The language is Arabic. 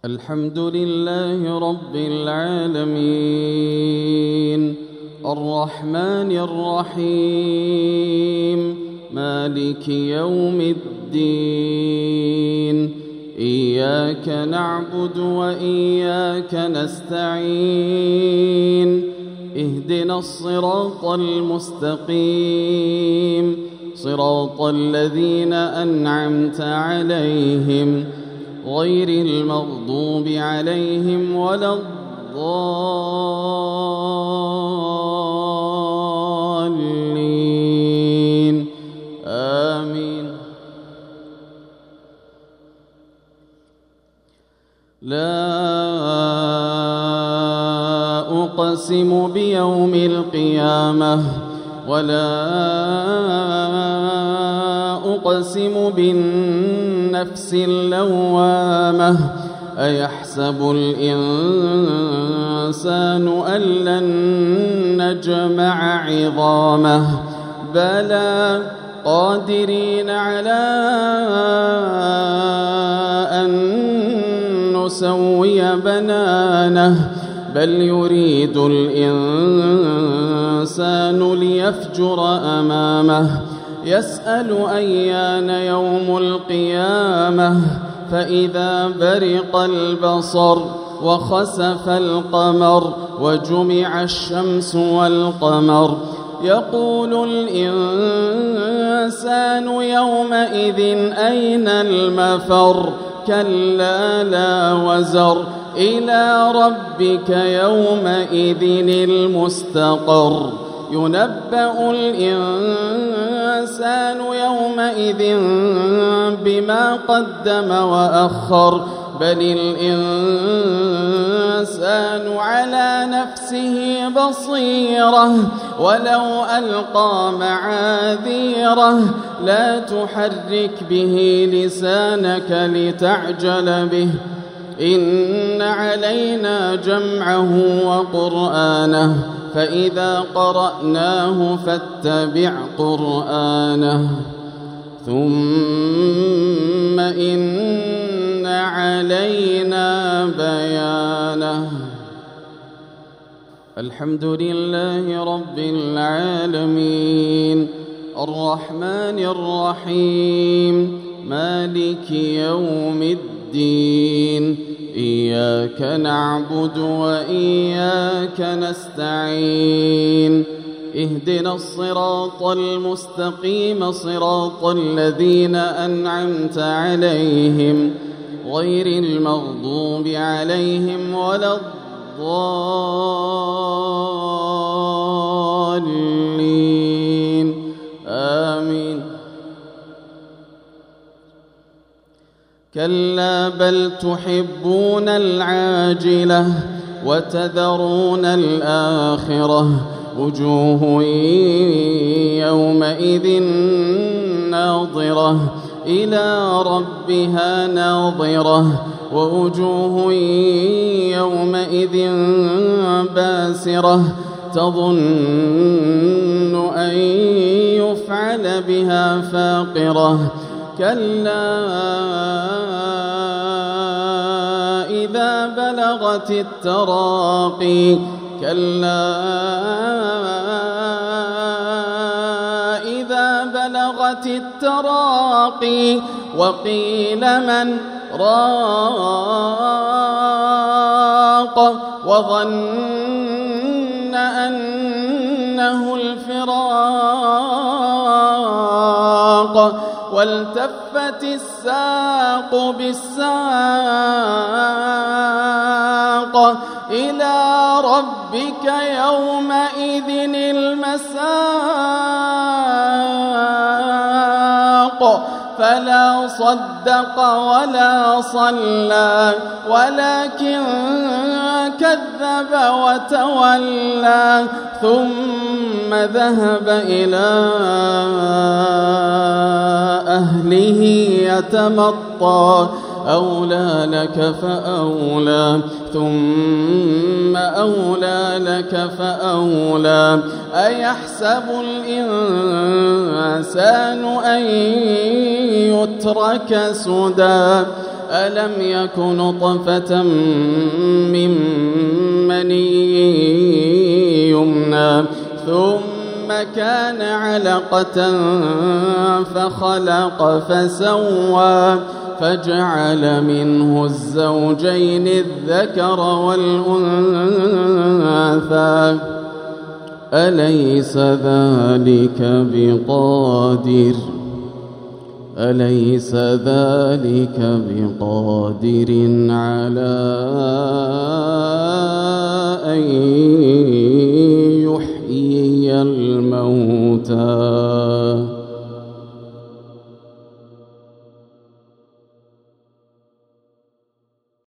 الحمد لله رب العالمين الرحمن الرحيم مالك يوم الدين إياك نعبد وإياك نستعين اهدنا الصراط المستقيم صراط الذين أنعمت عليهم غير المغضوب عليهم ولا الضالين آمين. لا أقسم بيوم القيامة ولا أقسم بالنفس اللوامة أيحسب الإنسان أن لن نجمع عظامه بلى قادرين على أن نسوي بنانه بل يريد الإنسان ليفجر أمامه يسأل أيان يوم القيامة فإذا برق البصر وخسف القمر وجمع الشمس والقمر يقول الإنسان يومئذ أين المفر كلا لا وزر إلى ربك يومئذ المستقر ينبأ الإنسان يومئذ بما قدم وأخر بل الإنسان على نفسه بصيرة ولو ألقى معاذيره لا تحرك به لسانك لتعجل به إن علينا جمعه وقرآنه فإذا قرأناه فاتبع قرآنه ثم إن علينا بيانه. الحمد لله رب العالمين الرحمن الرحيم مالك يوم الدين إياك نعبد وإياك نستعين اهدنا الصراط المستقيم صراط الذين أنعمت عليهم غير المغضوب عليهم ولا الضالين آمين. كلا بل تحبون العاجلة وتذرون الآخرة وجوه يومئذ ناظرة إلى ربها ناظرة ووجوه يومئذ باسرة تظن أن يفعل بها فاقرة كلا إذا بلغت التراقي كلا إذا بلغت التراقي وقيل من راق وظن أنه الفراق والتفت الساق بالساق إلى ربك يومئذ المساق فلا صدق ولا صلى ولكن كذب وتولى ثم ذهب إلى أهله يتمطى أولى لك فأولى ثم أولى لك فأولى أيحسب الإنسان أن يترك سدى ألم يك نطفة من مني يمنى ثم كان علقة فخلق فسوى فجعل منه الزوجين الذكر والأنثى أليس ذلك بقادر على